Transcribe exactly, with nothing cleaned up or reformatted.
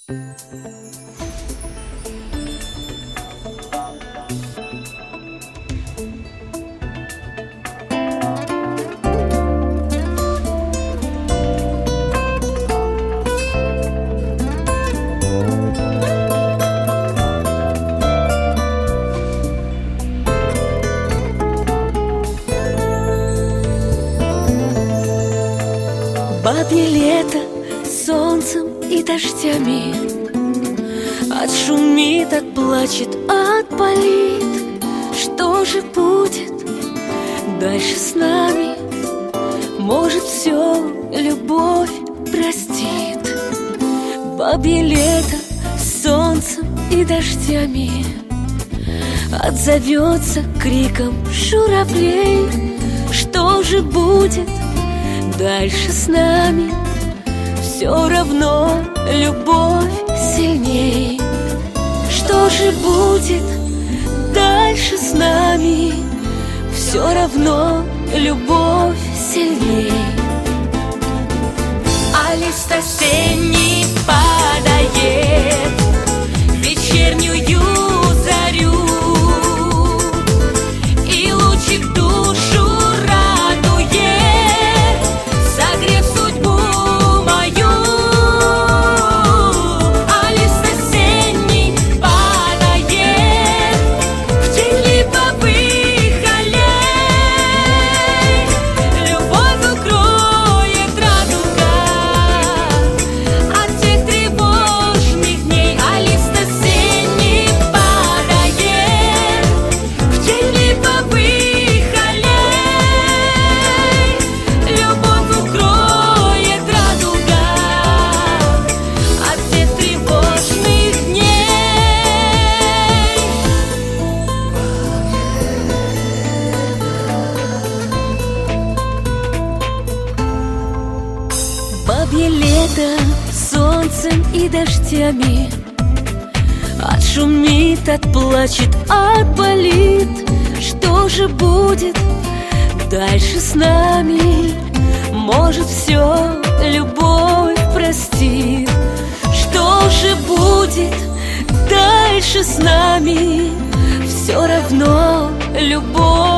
Бабье лето солнцем и дождями отшумит, отплачет, отпалит. Что же будет дальше с нами? Может, все любовь простит. Бабье лето солнцем и дождями отзовется криком журавлей. Что же будет дальше с нами? Все равно любовь сильней. Что же будет дальше с нами? Все равно любовь сильней. А лист осенний падает в вечернюю зарю, и лучик душу радует, согрев судьбу мою. А лист осенний падает в тень липовых аллей, любовь укроет радуга от тех тревожных дней. А лист осенний падает в тень липовых аллей, любовь укроет радуга от всех тревожных дней. Бабье лето солнцем и дождями отшумит, отплачет, отпалит. Что же будет дальше с нами? Может, все любовь простит. Что же будет дальше с нами? Все равно любовь